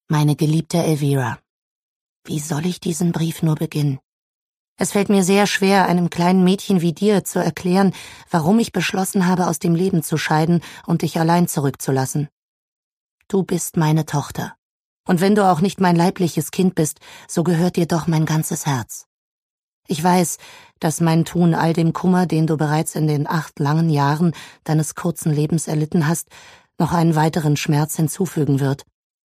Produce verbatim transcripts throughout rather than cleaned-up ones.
Meine geliebte Elvira, wie soll ich diesen Brief nur beginnen? Es fällt mir sehr schwer, einem kleinen Mädchen wie dir zu erklären, warum ich beschlossen habe, aus dem Leben zu scheiden und dich allein zurückzulassen. Du bist meine Tochter. Und wenn du auch nicht mein leibliches Kind bist, so gehört dir doch mein ganzes Herz. Ich weiß, dass mein Tun all dem Kummer, den du bereits in den acht langen Jahren deines kurzen Lebens erlitten hast, noch einen weiteren Schmerz hinzufügen wird.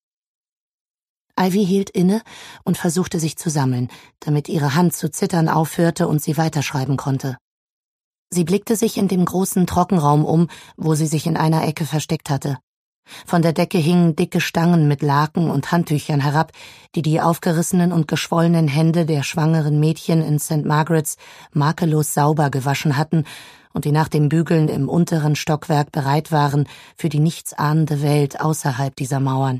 Ivy hielt inne und versuchte sich zu sammeln, damit ihre Hand zu zittern aufhörte und sie weiterschreiben konnte. Sie blickte sich in dem großen Trockenraum um, wo sie sich in einer Ecke versteckt hatte. Von der Decke hingen dicke Stangen mit Laken und Handtüchern herab, die die aufgerissenen und geschwollenen Hände der schwangeren Mädchen in Sankt Margaret's makellos sauber gewaschen hatten und die nach dem Bügeln im unteren Stockwerk bereit waren für die nichtsahnende Welt außerhalb dieser Mauern.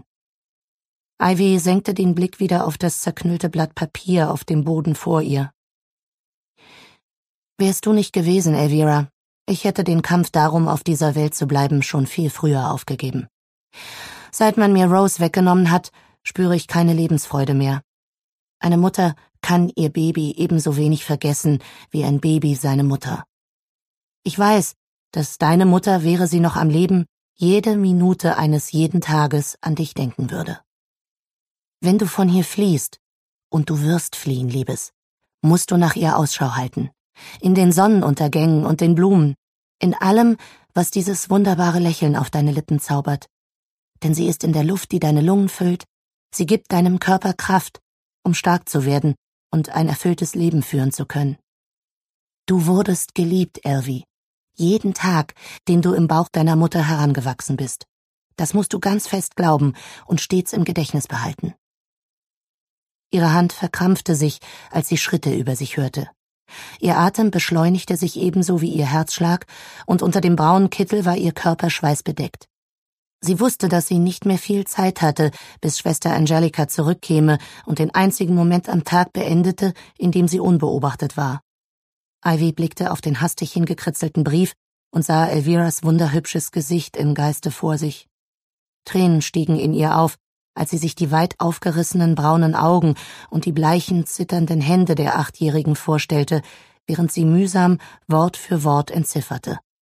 Ivy senkte den Blick wieder auf das zerknüllte Blatt Papier auf dem Boden vor ihr. Wärst du nicht gewesen, Elvira, ich hätte den Kampf darum, auf dieser Welt zu bleiben, schon viel früher aufgegeben. Seit man mir Rose weggenommen hat, spüre ich keine Lebensfreude mehr. Eine Mutter kann ihr Baby ebenso wenig vergessen, wie ein Baby seine Mutter. Ich weiß, dass deine Mutter, wäre sie noch am Leben, jede Minute eines jeden Tages an dich denken würde. Wenn du von hier fliehst, und du wirst fliehen, Liebes, musst du nach ihr Ausschau halten. In den Sonnenuntergängen und den Blumen, in allem, was dieses wunderbare Lächeln auf deine Lippen zaubert. Denn sie ist in der Luft, die deine Lungen füllt, sie gibt deinem Körper Kraft, um stark zu werden und ein erfülltes Leben führen zu können. Du wurdest geliebt, Elvie, jeden Tag, den du im Bauch deiner Mutter herangewachsen bist. Das musst du ganz fest glauben und stets im Gedächtnis behalten. Ihre Hand verkrampfte sich, als sie Schritte über sich hörte. Ihr Atem beschleunigte sich ebenso wie ihr Herzschlag, und unter dem braunen Kittel war ihr Körper schweißbedeckt. Sie wusste, dass sie nicht mehr viel Zeit hatte, bis Schwester Angelica zurückkäme und den einzigen Moment am Tag beendete, in dem sie unbeobachtet war. Ivy blickte auf den hastig hingekritzelten Brief und sah Elviras wunderhübsches Gesicht im Geiste vor sich. Tränen stiegen in ihr auf, als sie sich die weit aufgerissenen braunen Augen und die bleichen, zitternden Hände der Achtjährigen vorstellte, während sie mühsam Wort für Wort entzifferte.